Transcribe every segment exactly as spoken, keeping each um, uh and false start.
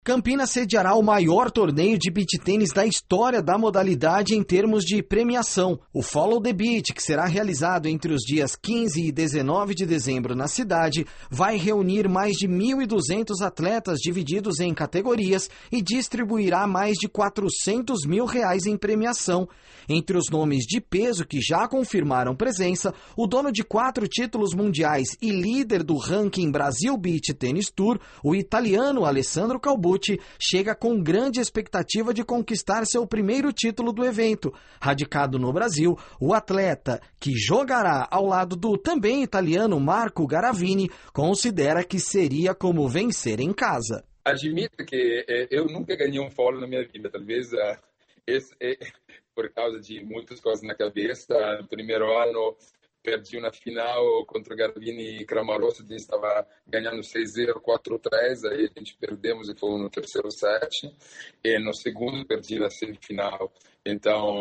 Campinas sediará o maior torneio de beach tênis da história da modalidade em termos de premiação. O Follow the Beach, que será realizado entre os dias quinze e dezenove de dezembro na cidade, vai reunir mais de mil e duzentos atletas divididos em categorias e distribuirá mais de quatrocentos mil reais em premiação. Entre os nomes de peso que já confirmaram presença, o dono de quatro títulos mundiais e líder do ranking Brasil Beach Tennis Tour, o italiano Alessandro Calbucci, chega com grande expectativa de conquistar seu primeiro título do evento. Radicado no Brasil, o atleta, que jogará ao lado do também italiano Marco Garavini, considera que seria como vencer em casa. Admito que eh, eu nunca ganhei um follow na minha vida, talvez uh, esse, eh, por causa de muitas coisas na cabeça. No primeiro ano perdi uma final contra Garavini e Cramarossa, a gente estava ganhando seis a zero, quatro a três, aí a gente perdemos e foi no terceiro set, e no segundo perdi na semifinal. Então,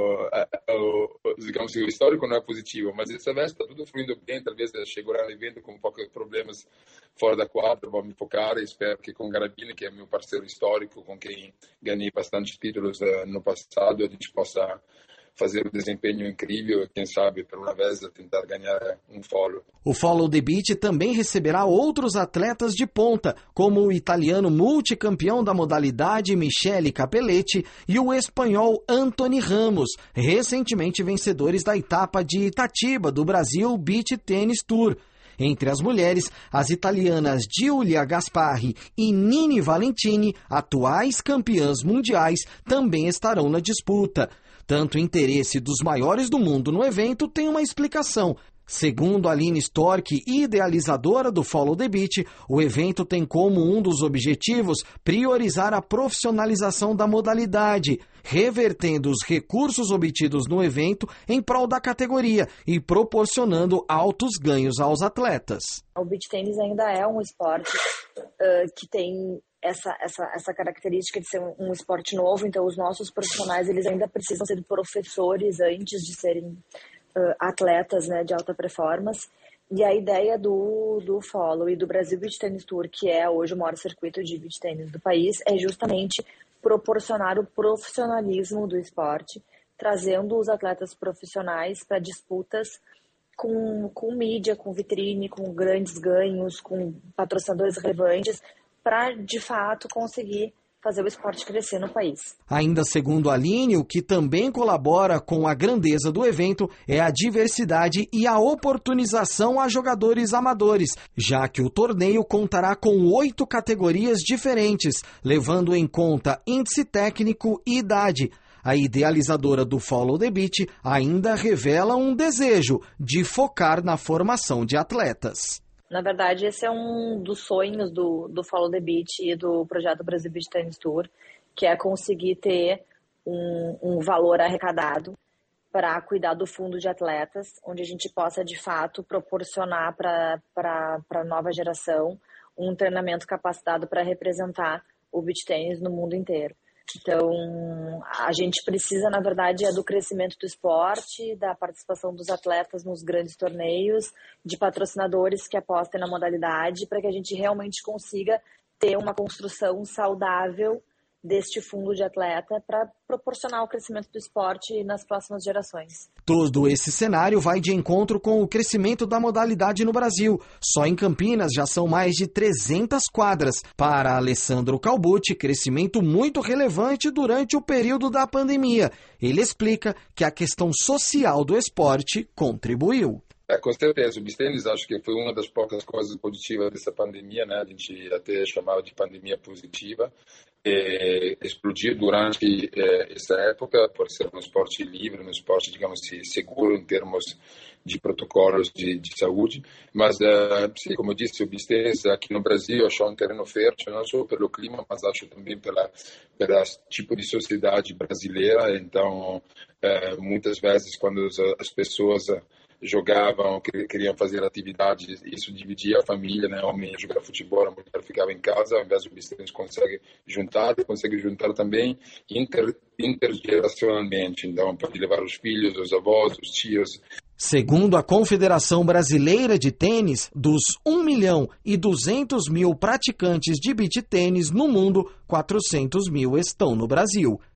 digamos que o histórico não é positivo, mas dessa vez está tudo fluindo bem, talvez chegou no evento com poucos problemas fora da quadra, vou me focar e espero que com Garavini, que é meu parceiro histórico, com quem ganhei bastante títulos no passado, a gente possa fazer um desempenho incrível e, quem sabe, por uma vez, tentar ganhar um follow. O Follow the Beach também receberá outros atletas de ponta, como o italiano multicampeão da modalidade Michele Capelletti e o espanhol Anthony Ramos, recentemente vencedores da etapa de Itatiba do Brasil Beach Tennis Tour. Entre as mulheres, as italianas Giulia Gasparri e Nini Valentini, atuais campeãs mundiais, também estarão na disputa. Tanto o interesse dos maiores do mundo no evento tem uma explicação. Segundo Aline Stork, idealizadora do Follow the Beach, o evento tem como um dos objetivos priorizar a profissionalização da modalidade, revertendo os recursos obtidos no evento em prol da categoria e proporcionando altos ganhos aos atletas. O beach tênis ainda é um esporte uh, que tem essa, essa, essa característica de ser um, um esporte novo, então os nossos profissionais eles ainda precisam ser professores antes de serem uh, atletas, né, de alta performance. E a ideia do, do Follow e do Brasil Beach Tennis Tour, que é hoje o maior circuito de beach tênis do país, é justamente proporcionar o profissionalismo do esporte, trazendo os atletas profissionais para disputas com, com mídia, com vitrine, com grandes ganhos, com patrocinadores relevantes, para, de fato, conseguir fazer o esporte crescer no país. Ainda segundo a Aline, o que também colabora com a grandeza do evento é a diversidade e a oportunização a jogadores amadores, já que o torneio contará com oito categorias diferentes, levando em conta índice técnico e idade. A idealizadora do Follow the Beach ainda revela um desejo de focar na formação de atletas. Na verdade, esse é um dos sonhos do, do Follow the Beach e do projeto Brasil Beach Tennis Tour, que é conseguir ter um, um valor arrecadado para cuidar do fundo de atletas, onde a gente possa, de fato, proporcionar para a nova geração um treinamento capacitado para representar o beach tênis no mundo inteiro. Então, a gente precisa, na verdade, é do crescimento do esporte, da participação dos atletas nos grandes torneios, de patrocinadores que apostem na modalidade, para que a gente realmente consiga ter uma construção saudável deste fundo de atleta para proporcionar o crescimento do esporte nas próximas gerações. Todo esse cenário vai de encontro com o crescimento da modalidade no Brasil. Só em Campinas já são mais de trezentas quadras. Para Alessandro Calbucci, crescimento muito relevante durante o período da pandemia. Ele explica que a questão social do esporte contribuiu. É, com certeza, o beach tênis acho que foi uma das poucas coisas positivas dessa pandemia, né? A gente até chamava de pandemia positiva. É, explodiu durante é, essa época por ser um esporte livre, um esporte, digamos, seguro em termos de protocolos de, de saúde. Mas, é, sim, como eu disse, o beach tênis aqui no Brasil achou um terreno fértil, não só pelo clima, mas acho também pela, pela tipo de sociedade brasileira. Então, é, muitas vezes, quando as, as pessoas jogavam, queriam fazer atividades, isso dividia a família, né? O homem ia jogar futebol, a mulher ficava em casa, ao invés do beach tênis consegue juntar, consegue juntar também inter, intergeracionalmente, então pode levar os filhos, os avós, os tios, Segundo a Confederação Brasileira de Tênis, dos um milhão e duzentos mil praticantes de beach tênis no mundo, quatrocentos mil estão no Brasil.